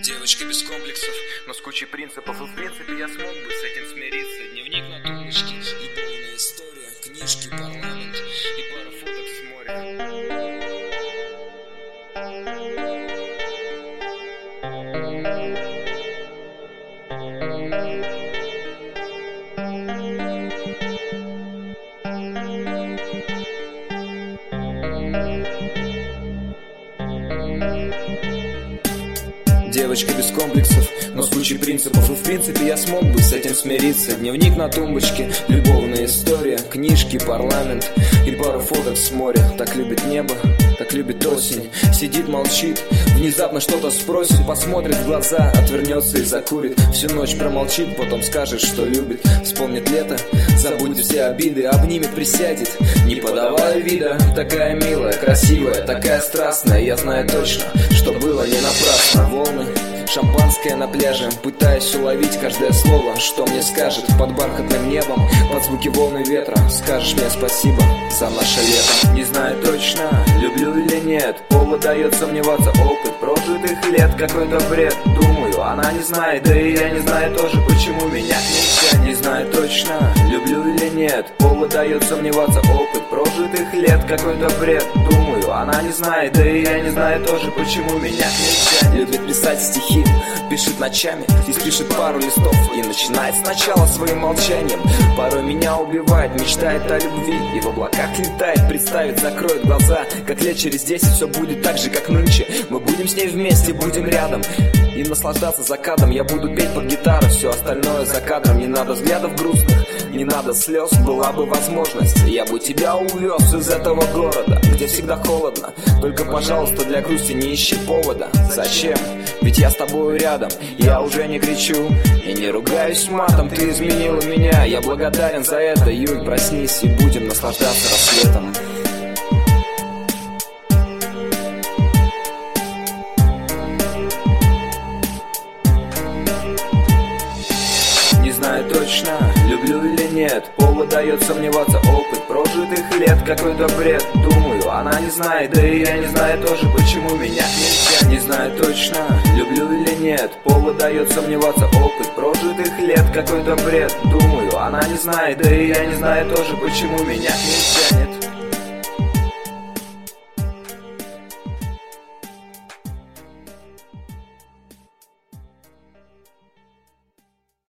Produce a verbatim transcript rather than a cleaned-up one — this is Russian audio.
Девочка без комплексов, но с кучей принципов. И в принципе я смог бы с этим смириться. Дневник на тумбочке, любовная история, книжки, парламент и пара фоток с моря. Девочка без комплексов, но с кучей принципов. И в принципе я смог бы с этим смириться. Дневник на тумбочке, любовная история, книжки, парламент и пару фоток с моря. Так любит небо, так любит осень. Сидит, молчит, внезапно что-то спросит. Посмотрит в глаза, отвернется и закурит. Всю ночь промолчит, потом скажет, что любит. Вспомнит лето, забудет все обиды. Обнимет, присядет, не подавая вида. Такая милая, красивая, такая страстная. Я знаю точно, что было не напрасно. Волны, шампанское на пляже, пытаясь уловить каждое слово, что мне скажет под бархатным небом, под звуки волны ветра. Скажешь мне спасибо за наше лето. Не знаю точно, люблю или нет, повод дает сомневаться. Опыт прожитых лет, какой-то бред. Думаю, она не знает, да и я не знаю тоже, почему меня нельзя. Не знаю точно, люблю или нет, повод дает сомневаться. Опыт прожитых лет, какой-то бред. Думаю, она не знает, да и я не знаю тоже, почему меня нельзя. Любит писать стихи, пишет ночами и спишет пару листов. И начинает сначала своим молчанием. Порой меня убивает, мечтает о любви и в облаках летает. Представит, закроет глаза, как лет через десять все будет так же, как нынче. Мы будем с ней вместе, будем рядом и наслаждаться закатом. Я буду петь под гитару, все остальное за кадром. Не надо взглядов грустных, не надо слез. Была бы возможность, я бы тебя увез из этого города, где всегда холодно. Только, пожалуйста, для грусти не ищи повода. Зачем? Ведь я с тобою рядом. Я уже не кричу и не ругаюсь матом. Ты изменила меня, я благодарен за это. Юль, проснись и будем наслаждаться рассветом. Не знаю точно, люблю или нет, повод дает сомневаться. Опыт прожитых лет, какой-то бред. Думаю, она не знает, да и я не знаю тоже, почему меня нельзя. Не знаю точно, люблю или нет, повод дает сомневаться. Опыт прожитых лет, какой-то бред. Думаю, она не знает, да и я не знаю тоже, почему меня нельзя. Нет.